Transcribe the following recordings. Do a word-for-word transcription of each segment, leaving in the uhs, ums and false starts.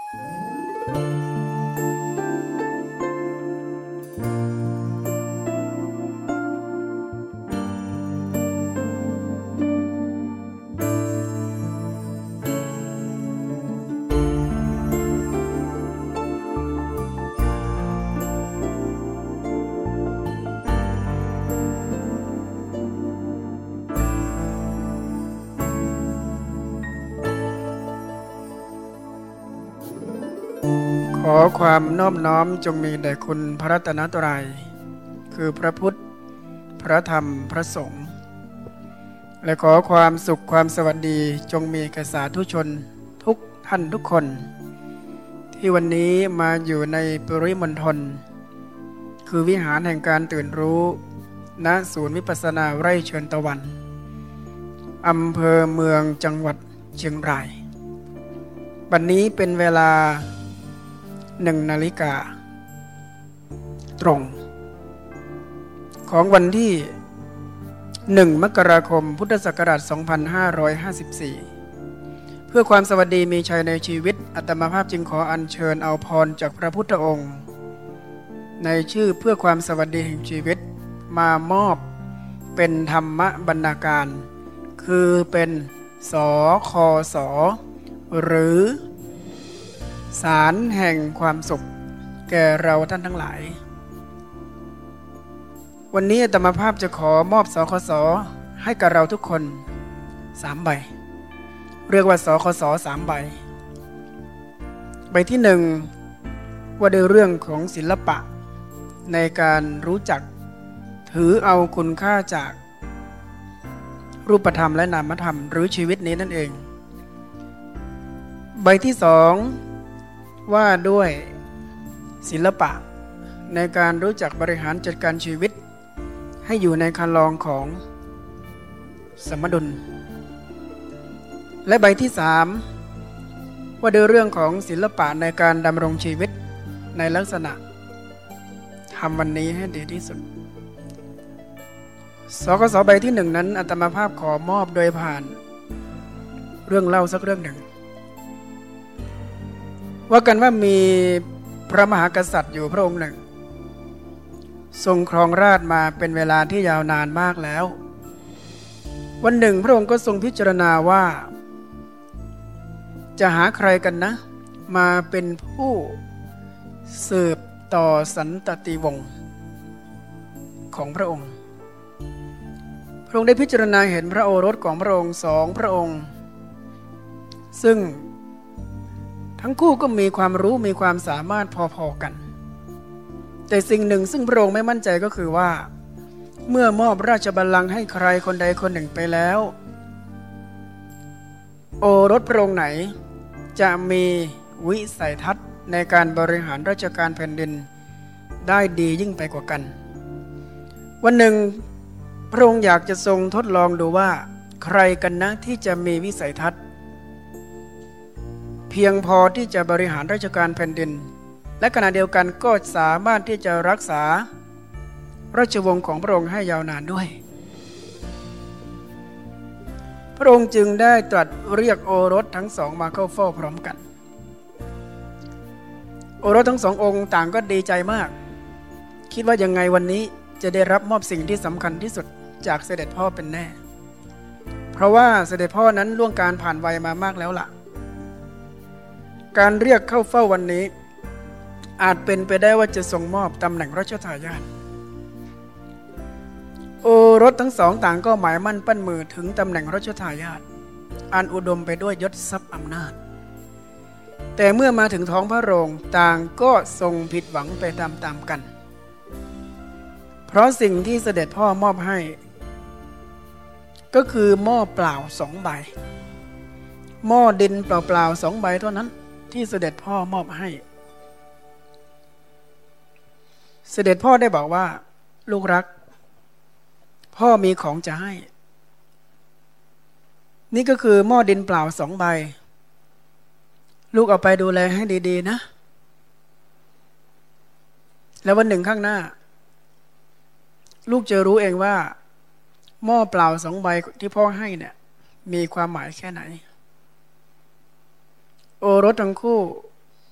ขอความนอบน้อมจงมีแด่คุณพระรัตนตรัยคือพระพุทธพระธรรมพระสงฆ์และขอความสุขความสวัสดีจงมีแก่สาธุชนทุกท่านทุกคนที่วันนี้มาอยู่ในปริมณฑลคือวิหารแห่งการตื่นรู้ณศูนย์วิปัสสนาไร่เชิญตะวันอำเภอเมืองจังหวัดเชียงรายวันนี้เป็นเวลาหนึ่งนาฬิกาตรงของวันที่หนึ่งมกราคมพุทธศักราชสองพันห้าร้อยห้าสิบสี่เพื่อความสวัสดีมีชัยในชีวิตอาตมาภาพจึงขออัญเชิญเอาพรจากพระพุทธองค์ในชื่อเพื่อความสวัสดีแห่งชีวิตมามอบเป็นธรรมบรรณาการคือเป็นสคสหรือสารแห่งความสุขแก่เราท่านทั้งหลายวันนี้อาตมาภาพจะขอมอบสคสให้กับเราทุกคนสามใบเรียกว่าสคสสามใบใบที่หนึ่งว่าด้วยเรื่องของศิลปะในการรู้จักถือเอาคุณค่าจากรูปธรรมและนามธรรมหรือชีวิตนี้นั่นเองใบที่สองว่าด้วยศิลปะในการรู้จักบริหารจัดการชีวิตให้อยู่ในคันลองของสมดุลและใบที่สามว่าด้วยเรื่องของศิลปะในการดำรงชีวิตในลักษณะทำวันนี้ให้ดีที่สุดสคสใบที่หนึ่งนั้นอาตมาภาพขอมอบโดยผ่านเรื่องเล่าสักเรื่องหนึ่งว่ากันว่ามีพระมหากษัตริย์อยู่พระองค์หนึ่งทรงครองราชย์มาเป็นเวลาที่ยาวนานมากแล้ววันหนึ่งพระองค์ก็ทรงพิจารณาว่าจะหาใครกันนะมาเป็นผู้สืบต่อสันตติวงศ์ของพระองค์พระองค์ได้พิจารณาเห็นพระโอรสของพระองค์สองพระองค์ซึ่งทั้งคู่ก็มีความรู้มีความสามารถพอๆกันแต่สิ่งหนึ่งซึ่งพระองค์ไม่มั่นใจก็คือว่าเมื่อมอบราชบัลลังก์ให้ใครคนใดคนหนึ่งไปแล้วโอรสพระองค์ไหนจะมีวิสัยทัศน์ในการบริหารราชการแผ่นดินได้ดียิ่งไปกว่ากันวันหนึ่งพระองค์อยากจะทรงทดลองดูว่าใครกันนะที่จะมีวิสัยทัศน์เพียงพอที่จะบริหารราชการแผ่นดินและขณะเดียวกันก็สามารถที่จะรักษาราชวงศ์ของพระองค์ให้ยาวนานด้วยพระองค์จึงได้ตรัสเรียกโอรสทั้งสองมาเข้าเฝ้าพร้อมกันโอรสทั้งสององค์ต่างก็ดีใจมากคิดว่ายังไงวันนี้จะได้รับมอบสิ่งที่สำคัญที่สุดจากเสด็จพ่อเป็นแน่เพราะว่าเสด็จพ่อนั้นล่วงการผ่านวัยมามากแล้วล่ะการเรียกเข้าเฝ้าวันนี้อาจเป็นไปได้ว่าจะทรงมอบตำแหน่งรัชทายาทโอรสทั้งสองต่างก็หมายมั่นปั้นมือถึงตำแหน่งรัชทายาทอันอุดมไปด้วยยศทรัพย์อำนาจแต่เมื่อมาถึงท้องพระโรงต่างก็ทรงผิดหวังไปตามๆกันเพราะสิ่งที่เสด็จพ่อมอบให้ก็คือหม้อเปล่าสองใบหม้อดินเปล่าๆสองใบเท่านั้นที่เสด็จพ่อมอบให้เสด็จพ่อได้บอกว่าลูกรักพ่อมีของจะให้นี่ก็คือหม้อดินเปล่าสองใบลูกเอาไปดูแลให้ดีๆนะแล้ววันหนึ่งข้างหน้าลูกจะรู้เองว่าหม้อเปล่าสองใบที่พ่อให้เนี่ยมีความหมายแค่ไหนโอรสทั้งคู่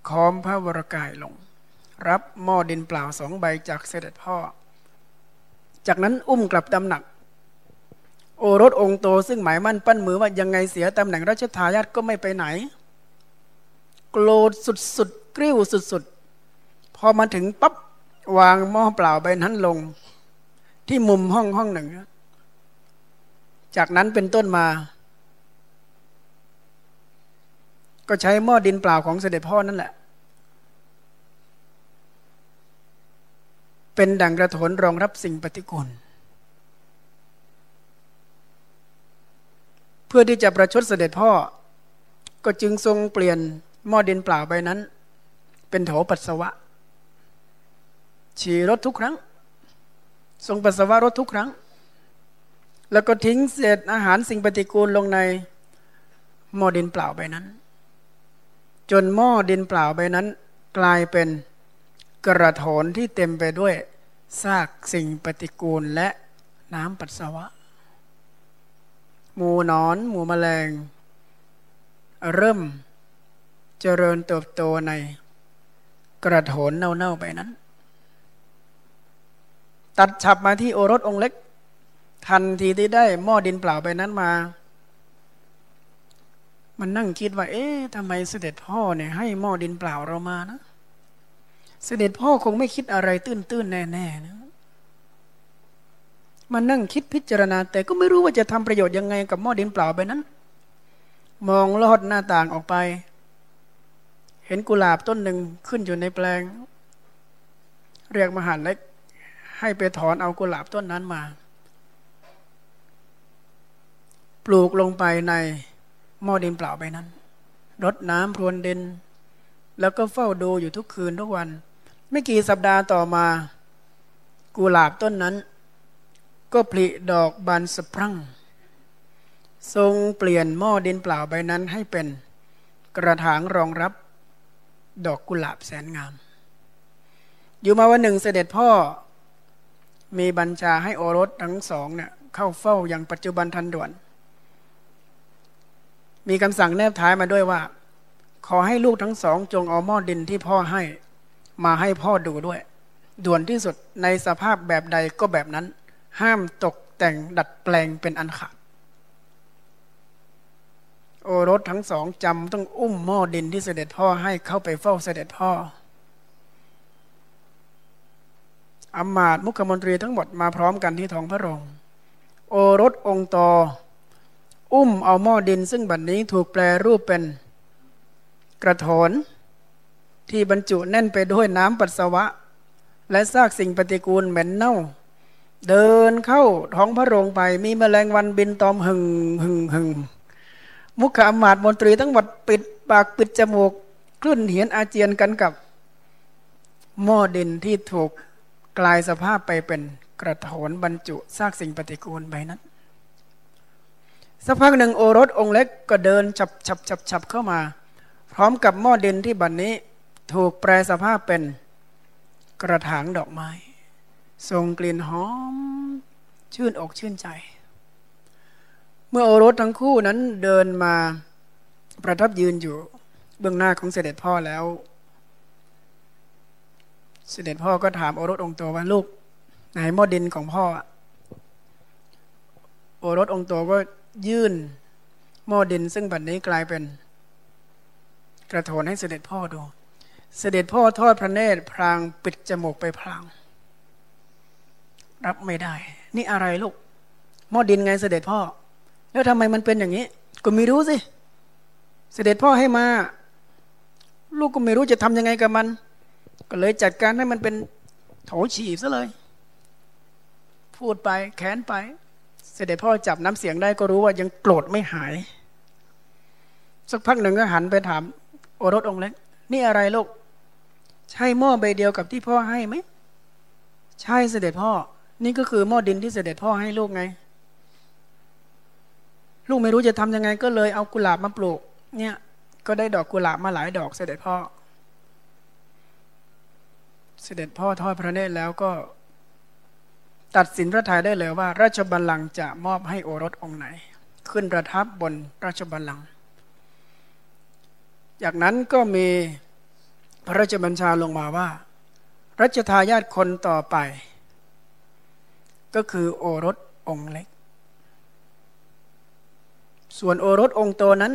ค้อมพระวรกายลงรับหม้อดินเปล่าสองใบจากเสด็จพ่อจากนั้นอุ้มกลับตำหนักโอรสองค์โตซึ่งหมายมั่นปั้นมือว่ายังไงเสียตำแหน่งราชทายาทก็ไม่ไปไหนโกรธสุดๆกริ้วสุดๆพอมาถึงปั๊บวางหม้อเปล่าใบนั้นลงที่มุมห้องห้องหนึ่งจากนั้นเป็นต้นมาก็ใช้หม้อดินเปล่าของเสด็จพ่อนั่นแหละเป็นดั่งกระโถนรองรับสิ่งปฏิกูลเพื่อที่จะประชดเสด็จพ่อก็จึงทรงเปลี่ยนหม้อดินเปล่าใบนั้นเป็นโถปัสสาวะฉี่รถทุกครั้งทรงปัสสาวะรถทุกครั้งแล้วก็ทิ้งเศษอาหารสิ่งปฏิกูลลงในหม้อดินเปล่าใบนั้นจนหม้อดินเปล่าใบนั้นกลายเป็นกระโถนที่เต็มไปด้วยซากสิ่งปฏิกูลและน้ำปัสสาวะหมู่หนอนหมู่แมลงเริ่มเจริญเติบโตในกระโถนเน่าๆใบนั้นตัดฉับมาที่โอรสองค์เล็กทันทีที่ได้หม้อดินเปล่าใบนั้นมามันนั่งคิดว่าเอ๊ะทำไมเสด็จพ่อเนี่ยให้หม้อดินเปล่าเรามานะเสด็จพ่อคงไม่คิดอะไรตื้นๆแน่ๆนะมันนั่งคิดพิจารณาแต่ก็ไม่รู้ว่าจะทำประโยชน์ยังไงกับหม้อดินเปล่าใบนั้นมองลอดหน้าต่างออกไปเห็นกุหลาบต้นหนึ่งขึ้นอยู่ในแปลงเรียกมหาเล็กให้ไปถอนเอากุหลาบต้นนั้นมาปลูกลงไปในหม้อดินเปล่าใบนั้นรดน้ำพรวนดินแล้วก็เฝ้าดูอยู่ทุกคืนทุกวันไม่กี่สัปดาห์ต่อมากุหลาบต้นนั้นก็ผลิดอกบานสะพรั่งทรงเปลี่ยนหม้อดินเปล่าใบนั้นให้เป็นกระถางรองรับดอกกุหลาบแสนงามอยู่มาวันหนึ่งเสด็จพ่อมีบัญชาให้โอรสทั้งสองเนี่ยเข้าเฝ้าอย่างปัจจุบันทันด่วนมีคำสั่งแนบท้ายมาด้วยว่าขอให้ลูกทั้งสองจงเอาหม้อดินที่พ่อให้มาให้พ่อดูด้วยด่วนที่สุดในสภาพแบบใดก็แบบนั้นห้ามตกแต่งดัดแปลงเป็นอันขาดโอรสทั้งสองจำต้องอุ้มหม้อดินที่เสด็จพ่อให้เข้าไปเฝ้าเสด็จพ่ออำมาตย์มุขมนตรีทั้งหมดมาพร้อมกันที่ท้องพระโรงโอรสองค์โตอุ้มเอาหม้อดินซึ่งบัดนี้ถูกแปลรูปเป็นกระโถนที่บรรจุแน่นไปด้วยน้ำปัสสาวะและซากสิ่งปฏิกูลเหม็นเน่าเดินเข้าท้องพระโรงไปมีแมลงวันบินตอมหึงหึงหึงมุขอมาตย์มนตรีทั้งหมดปิดปากปิดจมูกคลื่นเหียนอาเจียนกันกับหม้อดินที่ถูกกลายสภาพไปเป็นกระโถนบรรจุซากสิ่งปฏิกูลใบนั้นสักพักหนึ่งโอรสองค์เล็กก็เดินฉับฉับฉับฉับเข้ามาพร้อมกับหม้อดินที่บัดนี้ถูกแปลสภาพเป็นกระถางดอกไม้ทรงกลิ่นหอมชื่นอกชื่นใจเมื่อโอรสทั้งคู่นั้นเดินมาประทับยืนอยู่เบื้องหน้าของเสด็จพ่อแล้วเสด็จพ่อก็ถามโอรสองค์โตว่าลูกไหนหม้อดินของพ่อโอรสองค์โตก็ยื่นหม้อดินซึ่งบัดนี้กลายเป็นกระโถนให้เสด็จพ่อดูเสด็จพ่อทอดพระเนตรพลางปิดจมูกไปพลางรับไม่ได้นี่อะไรลูกหม้อดินไงเสด็จพ่อแล้วทำไมมันเป็นอย่างนี้ก็ไม่รู้สิเสด็จพ่อให้มาลูกก็ไม่รู้จะทำยังไงกับมันก็เลยจัดการให้มันเป็นโถฉี่ซะเลยพูดไปแค้นไปเสด็จพ่อจับน้ำเสียงได้ก็รู้ว่ายังโกรธไม่หายสักพักหนึ่งก็หันไปถามโอรสองค์เล็กนี่อะไรลูกใช่หม้อใบเดียวกับที่พ่อให้ไหมใช่เสด็จพ่อนี่ก็คือหม้อดินที่เสด็จพ่อให้ลูกไงลูกไม่รู้จะทำยังไงก็เลยเอากุหลาบมาปลูกเนี่ยก็ได้ดอกกุหลาบมาหลายดอกเสด็จพ่อเสด็จพ่อทอดพระเนตรแล้วก็ตัดสินพระทัยได้เลยว่าราชบัลลังก์จะมอบให้โอรสองค์ไหนขึ้นประทับบนราชบัลลังก์จากนั้นก็มีพระราชบัญชาลงมาว่ารัชทายาทคนต่อไปก็คือโอรสองค์เล็กส่วนโอรสองค์โตนั้น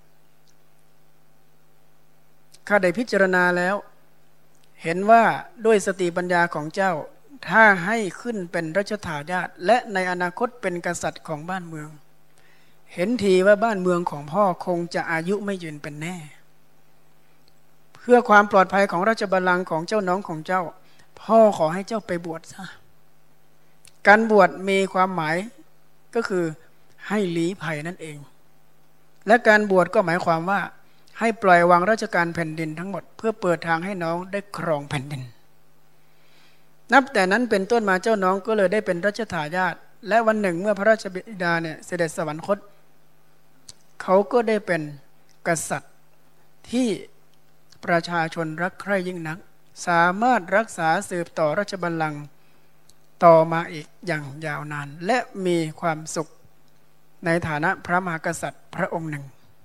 ข้าได้พิจารณาแล้วเห็นว่าด้วยสติปัญญาของเจ้าถ้าให้ขึ้นเป็นรัชทายาทและในอนาคตเป็นกษัตริย์ของบ้านเมืองเห็นทีว่าบ้านเมืองของพ่อคงจะอายุไม่ยืนเป็นแน่เพื่อความปลอดภัยของราชบัลลังก์ของเจ้าน้องของเจ้าพ่อขอให้เจ้าไปบวชซะการบวชมีความหมายก็คือให้ลี้ภัยนั่นเองและการบวชก็หมายความว่าให้ปล่อยวางราชการแผ่นดินทั้งหมดเพื่อเปิดทางให้น้องได้ครองแผ่นดินนับแต่นั้นเป็นต้นมาเจ้าน้องก็เลยได้เป็นรัชทายาทและวันหนึ่งเมื่อพระราชบิดาเนี่ยเสด็จสวรรคตเขาก็ได้เป็นกษัตริย์ที่ประชาชนรักใคร่ยิ่งนักสามารถรักษาสืบต่อราชบัลลังก์ต่อมาอีกอย่างยาวนานและมีความสุขในฐานะพระมหากษัตริย์พระองค์หนึ่ง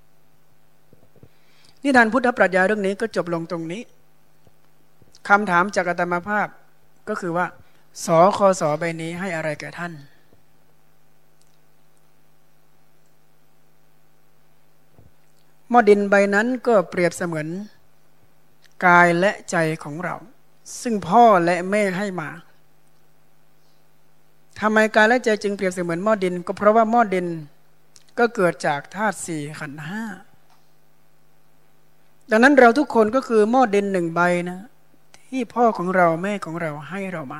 นิทานพุทธปรัชญาเรื่องนี้ก็จบลงตรงนี้คำถามจากอาตมาภาพก็คือว่าสคสใบนี้ให้อะไรแก่ท่านหม้อดินใบนั้นก็เปรียบเสมือนกายและใจของเราซึ่งพ่อและแม่ให้มาทำไมกายและใจจึงเปรียบเสมือนหม้อดินก็เพราะว่าหม้อดินก็เกิดจากธาตุสี่ขันธ์ห้าดังนั้นเราทุกคนก็คือหม้อดินหนึ่งใบนะที่พ่อของเราแม่ของเราให้เรามา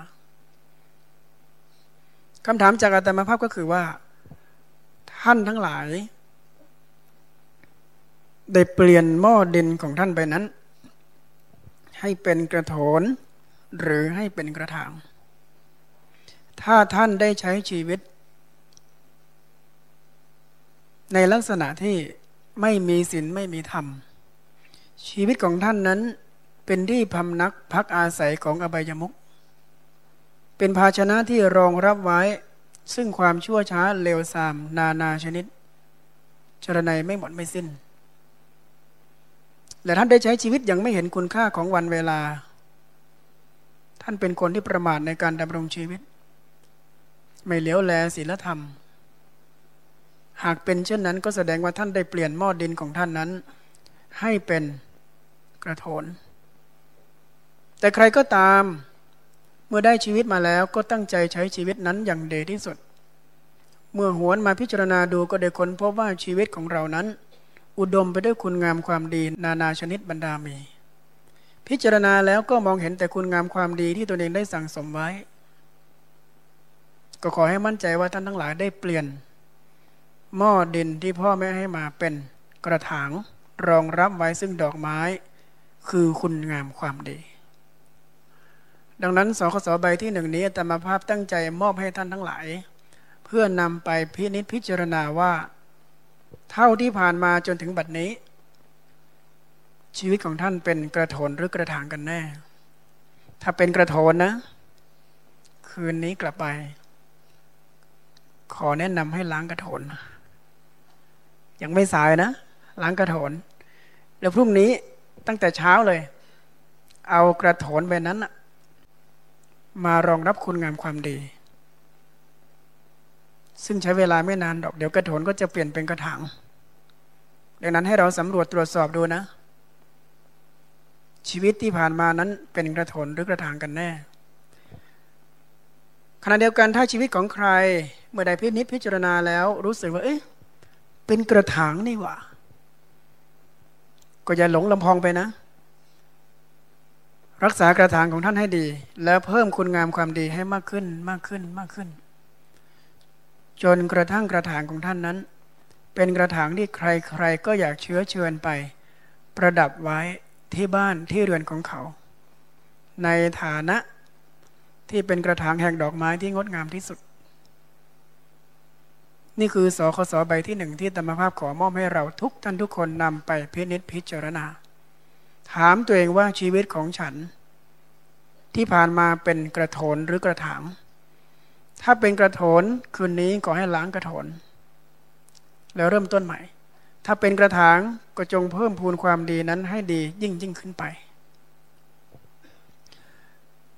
คำถามจากอาตมาภาพก็คือว่าท่านทั้งหลายได้เปลี่ยนหม้อดินของท่านไปนั้นให้เป็นกระโถนหรือให้เป็นกระถางถ้าท่านได้ใช้ชีวิตในลักษณะที่ไม่มีศีลไม่มีธรรมชีวิตของท่านนั้นเป็นที่พำนักพักอาศัยของอบายมุขเป็นภาชนะที่รองรับไว้ซึ่งความชั่วช้าเลวทรามนานาชนิดชรนัยไม่หมดไม่สิ้นและท่านได้ใช้ชีวิตอย่างไม่เห็นคุณค่าของวันเวลาท่านเป็นคนที่ประมาทในการดำรงชีวิตไม่เหลียวแลศีลธรรมหากเป็นเช่นนั้นก็แสดงว่าท่านได้เปลี่ยนหม้อดินของท่านนั้นให้เป็นกระโถนแต่ใครก็ตามเมื่อได้ชีวิตมาแล้วก็ตั้งใจใช้ชีวิตนั้นอย่างดีที่สุดเมื่อหวนมาพิจารณาดูก็ได้ค้นพบว่าชีวิตของเรานั้นอุดมไปด้วยคุณงามความดีนานาชนิดบรรดามีพิจารณาแล้วก็มองเห็นแต่คุณงามความดีที่ตัวเองได้สั่งสมไว้ก็ขอให้มั่นใจว่าท่านทั้งหลายได้เปลี่ยนหม้อดินที่พ่อแม่ให้มาเป็นกระถางรองรับไว้ซึ่งดอกไม้คือคุณงามความดีดังนั้นสคสใบที่หนึ่งนี้อาตมาภาพตั้งใจมอบให้ท่านทั้งหลายเพื่อนำไปพินิจพิจารณาว่าเท่าที่ผ่านมาจนถึงบัดนี้ชีวิตของท่านเป็นกระโถนหรือกระถางกันแน่ถ้าเป็นกระโถนนะคืนนี้กลับไปขอแนะนำให้ล้างกระโถนยังไม่สายนะล้างกระโถนแล้วพรุ่งนี้ตั้งแต่เช้าเลยเอากระโถนใบนั้นมารองรับคุณงามความดีซึ่งใช้เวลาไม่นานหรอกเดี๋ยวกระโถนก็จะเปลี่ยนเป็นกระถางดังนั้นให้เราสำรวจตรวจสอบดูนะชีวิตที่ผ่านมานั้นเป็นกระโถนหรือกระถางกันแน่ขณะเดียวกันถ้าชีวิตของใครเมื่อใดพินิจพิจารณาแล้วรู้สึกว่าเอ๊ะเป็นกระถางนี่หว่าก็อย่าหลงลำพองไปนะรักษากระถางของท่านให้ดีแล้วเพิ่มคุณงามความดีให้มากขึ้นมากขึ้นมากขึ้นจนกระทั่งกระถางของท่านนั้นเป็นกระถางที่ใครๆก็อยากเชื้อเชิญไปประดับไว้ที่บ้านที่เรือนของเขาในฐานะที่เป็นกระถางแห่งดอกไม้ที่งดงามที่สุดนี่คือสคสใบที่หนึ่งที่อาตมาภาพขอมอบให้เราทุกท่านทุกคนนำไปพินิจพิจารณาถามตัวเองว่าชีวิตของฉันที่ผ่านมาเป็นกระโถนหรือกระถางถ้าเป็นกระโถนคืนนี้ขอให้ล้างกระโถนแล้วเริ่มต้นใหม่ถ้าเป็นกระถางก็จงเพิ่มพูนความดีนั้นให้ดียิ่งยิ่งขึ้นไป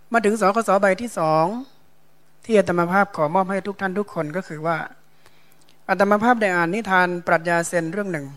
มาถึงสคสใบที่สองที่อาตมาภาพขอมอบให้ทุกท่านทุกคนก็คือว่าอาตมาภาพได้อ่านนิทานปรัชญาเซนเรื่องหนึ่ง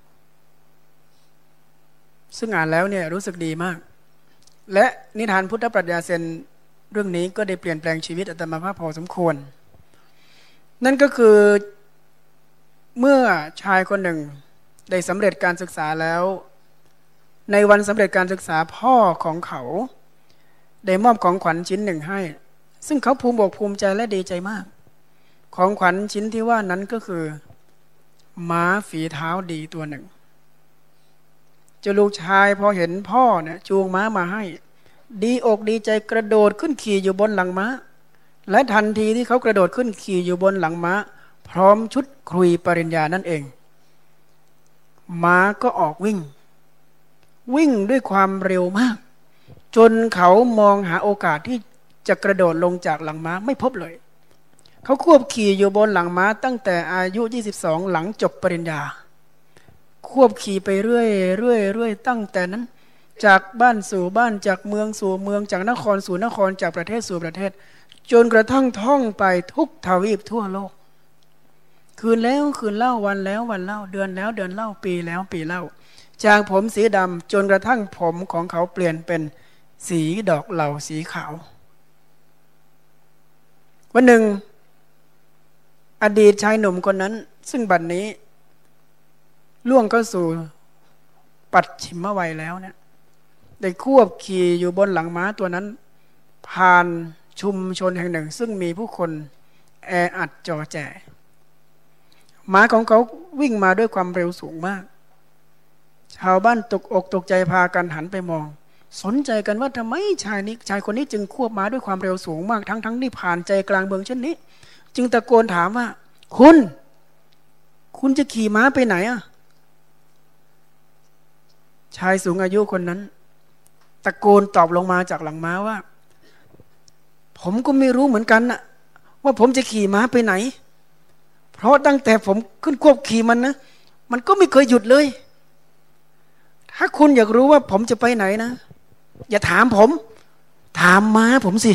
ซึ่งอ่านแล้วเนี่ยรู้สึกดีมากและนิทานพุทธปรัชญาเซนเรื่องนี้ก็ได้เปลี่ยนแปลงชีวิตอาตมาภาพพอสมควรนั่นก็คือเมื่อชายคนหนึ่งได้สำเร็จการศึกษาแล้วในวันสำเร็จการศึกษาพ่อของเขาได้มอบของขวัญชิ้นหนึ่งให้ซึ่งเขาภูมิอกภูมิใจและดีใจมากของขวัญชิ้นที่ว่านั้นก็คือม้าฝีเท้าดีตัวหนึ่งเจ้าลูกชายพอเห็นพ่อเนี่ยจูงม้ามาให้ดีอกดีใจกระโดดขึ้นขี่อยู่บนหลังม้าและทันทีที่เขากระโดดขึ้นขี่อยู่บนหลังม้าพร้อมชุดครุยปริญญานั่นเองม้าก็ออกวิ่งวิ่งด้วยความเร็วมากจนเขามองหาโอกาสที่จะกระโดดลงจากหลังม้าไม่พบเลยเขาควบขี่อยู่บนหลังม้าตั้งแต่อายุยี่สิบสองหลังจบปริญญาควบขี่ไปเรื่อยเรื่อยเรื่อยตั้งแต่นั้นจากบ้านสู่บ้านจากเมืองสู่เมืองจากนครสู่นครจากประเทศสู่ประเทศจนกระทั่งท่องไปทุกทวีปทั่วโลกคืนแล้วคืนเล่าวันแล้ววันเล่าเดือนแล้วเดือนเล่าปีแล้วปีเล่าจากผมสีดำจนกระทั่งผมของเขาเปลี่ยนเป็นสีดอกเหล่าสีขาววันหนึ่งอดีตชายหนุ่มคนนั้นซึ่งบัดนี้ล่วงเข้าสู่ปัจฉิมวัยแล้วเนี่ยได้ควบขี่อยู่บนหลังม้าตัวนั้นผ่านชุมชนแห่งหนึ่งซึ่งมีผู้คนแออัดจอแจม้าของเขาวิ่งมาด้วยความเร็วสูงมากชาวบ้านตกอกตกใจพากันหันไปมองสนใจกันว่าทำไมชายนี้ชายคนนี้จึงควบม้าด้วยความเร็วสูงมากทั้งทั้งที่ผ่านใจกลางเมืองเช่นนี้จึงตะโกนถามว่าคุณคุณจะขี่ม้าไปไหนอ่ะชายสูงอายุคนนั้นตะโกนตอบลงมาจากหลังม้าว่าผมก็ไม่รู้เหมือนกันน่ะว่าผมจะขี่ม้าไปไหนเพราะตั้งแต่ผมขึ้นควบขี่มันนะมันก็ไม่เคยหยุดเลยถ้าคุณอยากรู้ว่าผมจะไปไหนนะอย่าถามผมถามม้าผมสิ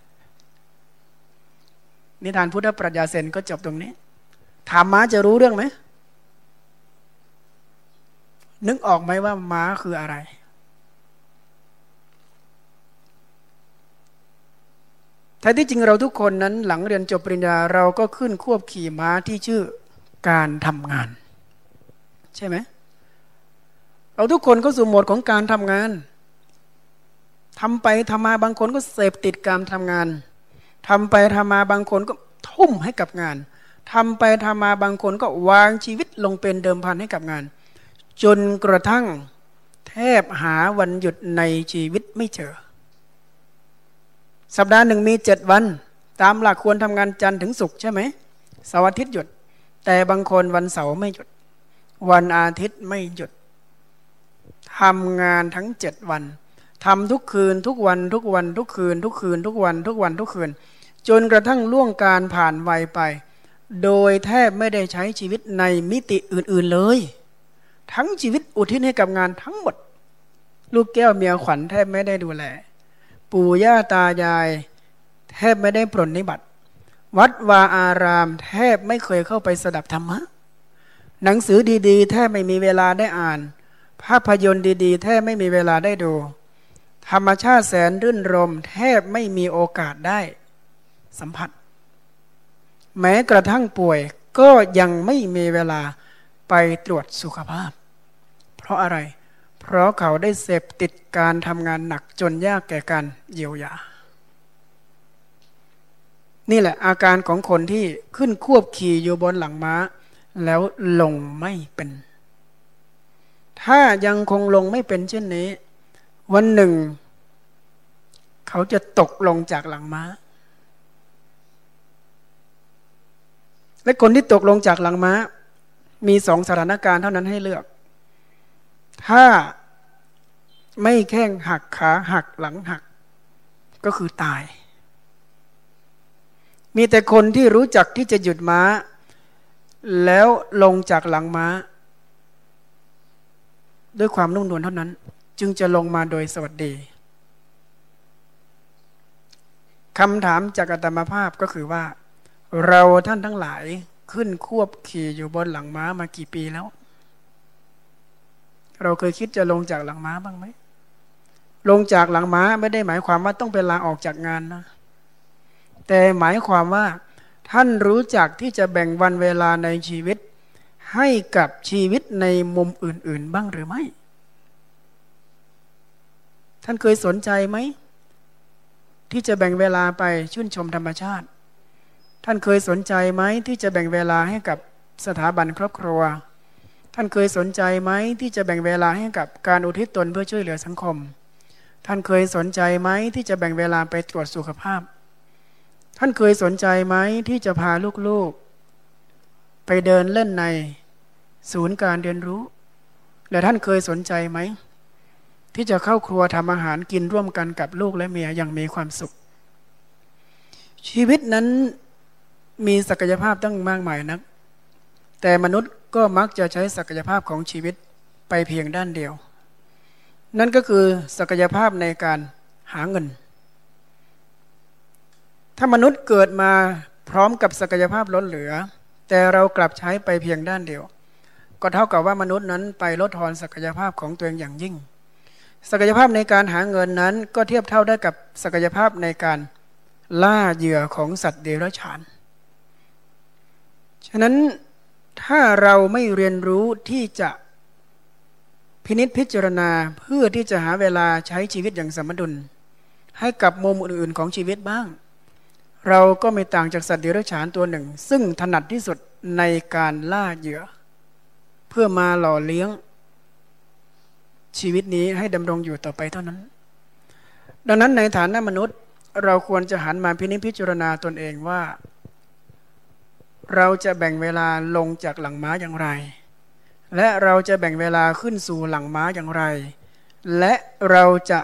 นิทานพุทธปรัชญาเซนก็จบตรงนี้ถามม้าจะรู้เรื่องไหมนึกออกไหมว่าม้าคืออะไรแท้ที่จริงเราทุกคนนั้นหลังเรียนจบปริญญาเราก็ขึ้นควบขี่ม้าที่ชื่อการทำงานใช่ไหมเราทุกคนก็สู่โหมดของการทำงานทำไปทำมาบางคนก็เสพติดการทำงานทำไปทำมาบางคนก็ทุ่มให้กับงานทำไปทำมาบางคนก็วางชีวิตลงเป็นเดิมพันให้กับงานจนกระทั่งแทบหาวันหยุดในชีวิตไม่เจอสัปดาห์หนึ่งมีเจ็ดวันตามหลักควรทำงานจันทร์ถึงศุกร์ใช่ไหมเสาร์อาทิตย์หยุดแต่บางคนวันเสาร์ไม่หยุดวันอาทิตย์ไม่หยุดทำงานทั้งเจ็ดวันทำทุกคืนทุกวันทุกวันทุกคืนทุกคืนทุกวันทุกวันทุกคืนจนกระทั่งล่วงการผ่านวัยไปโดยแทบไม่ได้ใช้ชีวิตในมิติอื่นๆเลยทั้งชีวิตอุทิศให้กับงานทั้งหมดลูกแก้วเมียขวัญแทบไม่ได้ดูแลปู่ย่าตายายแทบไม่ได้ปรนนิบัติวัดวาอารามแทบไม่เคยเข้าไปสดับธรรมะหนังสือดีๆแทบไม่มีเวลาได้อ่านภาพยนตร์ดีๆแทบไม่มีเวลาได้ดูธรรมชาติแสนรื่นรมแทบไม่มีโอกาสได้สัมผัสแม้กระทั่งป่วยก็ยังไม่มีเวลาไปตรวจสุขภาพเพราะอะไรเพราะเขาได้เสพติดการทำงานหนักจนยากแก่การเยียวยานี่แหละอาการของคนที่ขึ้นควบขี่อยู่บนหลังม้าแล้วลงไม่เป็นถ้ายังคงลงไม่เป็นเช่นนี้วันหนึ่งเขาจะตกลงจากหลังม้าและคนที่ตกลงจากหลังม้ามีสองสถานการณ์เท่านั้นให้เลือกถ้าไม่แข้งหักขาหักหลังหักก็คือตายมีแต่คนที่รู้จักที่จะหยุดม้าแล้วลงจากหลังม้าด้วยความนุ่มนวลเท่านั้นจึงจะลงมาโดยสวัสดีคำถามจากอาตมาภาพก็คือว่าเราท่านทั้งหลายขึ้นควบขี่อยู่บนหลังม้ามากี่ปีแล้วเราเคยคิดจะลงจากหลังม้าบ้างไหมลงจากหลังม้าไม่ได้หมายความว่าต้องไปลาออกจากงานนะแต่หมายความว่าท่านรู้จักที่จะแบ่งวันเวลาในชีวิตให้กับชีวิตในมุมอื่นๆบ้างหรือไม่ท่านเคยสนใจไหมที่จะแบ่งเวลาไปชื่นชมธรรมชาติท่านเคยสนใจไหมที่จะแบ่งเวลาให้กับสถาบันครอบครัวท่านเคยสนใจไหมที่จะแบ่งเวลาให้กับการอุทิศตนเพื่อช่วยเหลือสังคมท่านเคยสนใจไหมที่จะแบ่งเวลาไปตรวจสุขภาพท่านเคยสนใจไหมที่จะพาลูกๆไปเดินเล่นในศูนย์การเรียนรู้และท่านเคยสนใจไหมที่จะเข้าครัวทำอาหารกินร่วมกันกับลูกและเมียอย่างมีความสุขชีวิตนั้นมีศักยภาพตั้งมากมายนักแต่มนุษย์ก็มักจะใช้ศักยภาพของชีวิตไปเพียงด้านเดียวนั่นก็คือศักยภาพในการหาเงินถ้ามนุษย์เกิดมาพร้อมกับศักยภาพล้นเหลือแต่เรากลับใช้ไปเพียงด้านเดียวก็เท่ากับว่ามนุษย์นั้นไปลดทอนศักยภาพของตัวเองอย่างยิ่งศักยภาพในการหาเงินนั้นก็เทียบเท่าได้กับศักยภาพในการล่าเหยื่อของสัตว์เดรัจฉานฉะนั้นถ้าเราไม่เรียนรู้ที่จะพินิจพิจารณาเพื่อที่จะหาเวลาใช้ชีวิตอย่างสมดุลให้กับมุมอื่นๆของชีวิตบ้างเราก็ไม่ต่างจากสัตว์เดรัจฉานตัวหนึ่งซึ่งถนัดที่สุดในการล่าเหยื่อเพื่อมาหล่อเลี้ยงชีวิตนี้ให้ดำรงอยู่ต่อไปเท่านั้นดังนั้นในฐานะมนุษย์เราควรจะหันมาพินิจพิจารณาตนเองว่าเราจะแบ่งเวลาลงจากหลังม้าอย่างไรและเราจะแบ่งเวลาขึ้นสู่หลังม้าอย่างไรและเราจะ